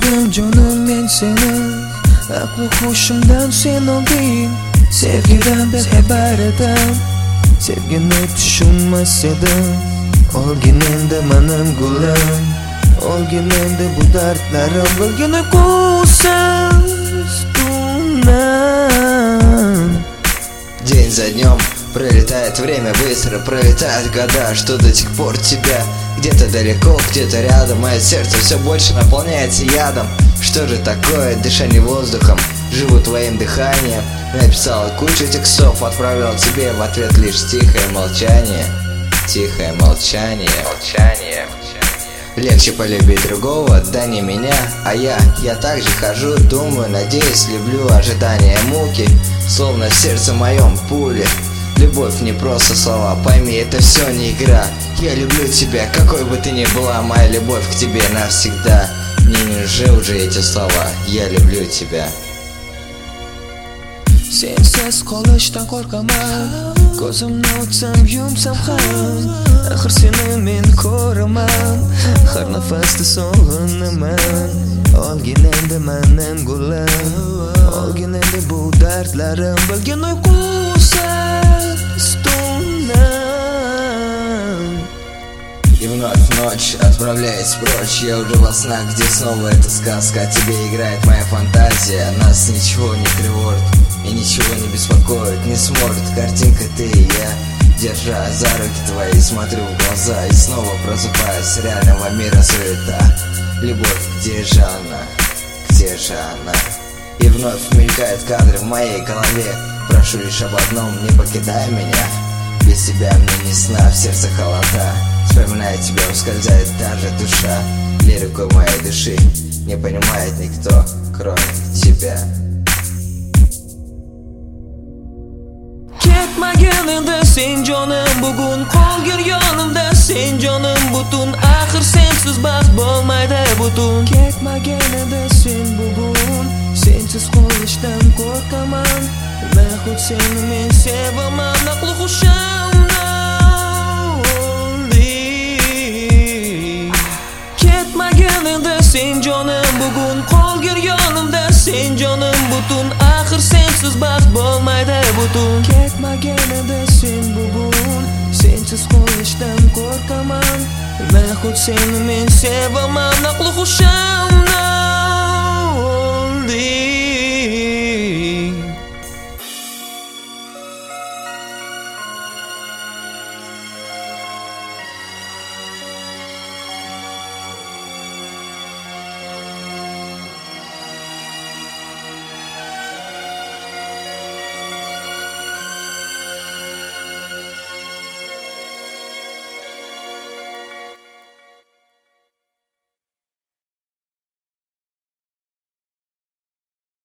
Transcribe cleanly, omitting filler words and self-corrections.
sevdim canım men seni. Aqli hushimdan sen olding. Sevgidan bexabar edim, sevgini tushunmas edim. Olgin endi mening gulim, olgin endi bu dardlarim. Bilgini qo'ysan ustimdan. День за днем пролетает время, быстро пролетают года. Что до сих пор тебя где-то далеко, где-то рядом. Мое сердце все больше наполняется ядом. Что же такое, дышание воздухом, живу твоим дыханием. Написал кучу текстов, отправил тебе в ответ лишь тихое молчание. Тихое молчание. Молчание. Легче полюбить другого, да не меня. А я также хожу, думаю, надеюсь, люблю ожидания муки. Словно в сердце моем пули. Любовь не просто слова, пойми, это все не игра. Я люблю тебя, какой бы ты ни была, моя любовь к тебе навсегда. Мне не нужны уже эти слова, я люблю тебя. Sensiz qolishdan qo'rqaman, ko'zimni ochsam yumsam ham axir seni men ko'raman, har nafasda sog'inaman. Olgin endi mening gulim, olgin endi bu dardlarim. Bilgin uyqusan ustimdan. И вновь ночь отправляясь прочь, я уже во снах, где снова эта сказка. О тебе играет моя фантазия, нас ничего не тревожит и ничего не беспокоит, не сможет. Картинка ты и я, держа за руки твои, смотрю в глаза и снова просыпаюсь. Реального мира суета. Любовь, где же она? Где же она? И вновь мелькают кадры в моей голове. Прошу лишь об одном, не покидай меня. Без тебя мне ни сна, в сердце холода. Вспоминая тебя, ускользает даже душа. Лирику моей души не понимает никто, кроме тебя. Ketmagin endi sen jonim, bugun qolgin yonimda sen jonim butun. Axir sensiz baxt bo'lmaydi butun. Ketmagin endi sen bugun, sensiz qolishdan qo'rqaman. Nahot seni men sevaman, aqli hushimda olding. Ketmagin endi sen jonim, bugun qolgin yonimda sen jonim butun. Axir sensiz baxt bo'lmaydi butun. Ketmagin endi sen bugun, sensiz qolishdan qo'rqaman. Nahot seni men sevaman, aqli hushimda